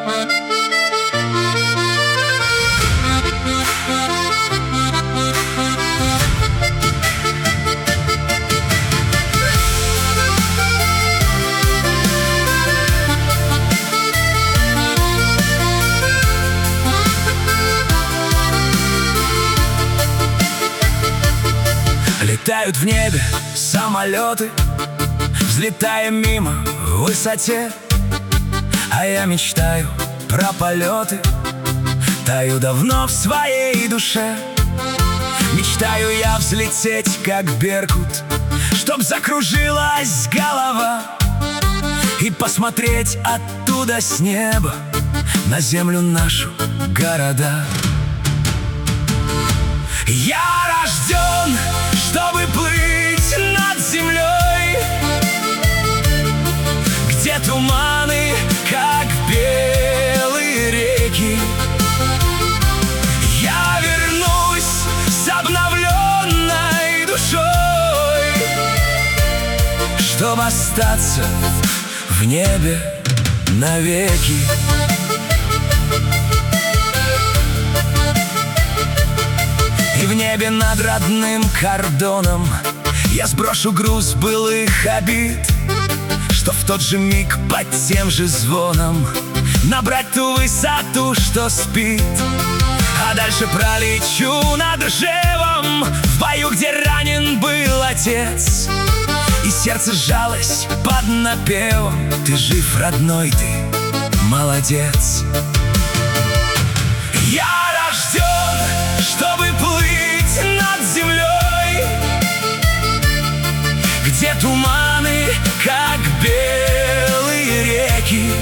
Летают в небе самолеты, взлетая мимо в высоте. А я мечтаю про полеты, таю давно в своей душе. Мечтаю я взлететь, как беркут, чтоб закружилась голова, и посмотреть оттуда с неба на землю нашу, города. Я рожден, чтобы плыть над землей, где туманы, как белые реки. Я вернусь с обновленной душой, чтобы остаться в небе навеки. И в небе над родным кордоном я сброшу груз былых обид, что в тот же миг под тем же звоном набрать ту высоту, что спит. А дальше пролечу над Ржевом, в бою, где ранен был отец, и сердце сжалось под напевом: ты жив, родной, ты молодец. Я рожден, чтобы плыть над землей, где туманы, как белые реки.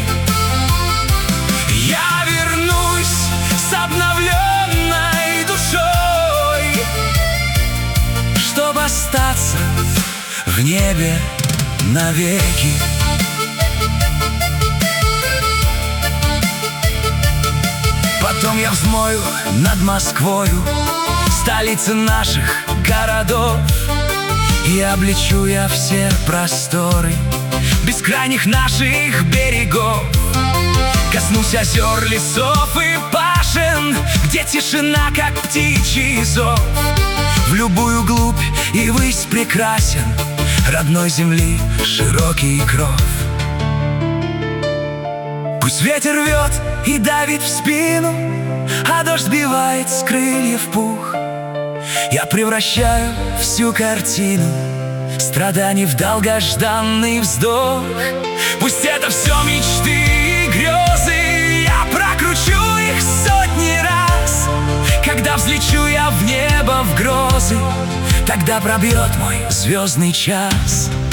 Я вернусь с обновленной душой, чтобы остаться в небе навеки. Потом я взмою над Москвою, столицы наших городов, и облечу я все просторы бескрайних наших берегов. Коснусь озер, лесов и пашен, где тишина, как птичий зов. В любую глубь и высь прекрасен родной земли широкий кров. Пусть ветер рвет и давит в спину, а дождь сбивает с крыльев пух. Я превращаю всю картину страданий в долгожданный вздох. Пусть это все мечты и грезы, я прокручу их сотни раз. Когда взлечу я в небо в грозы, тогда пробьет мой звездный час.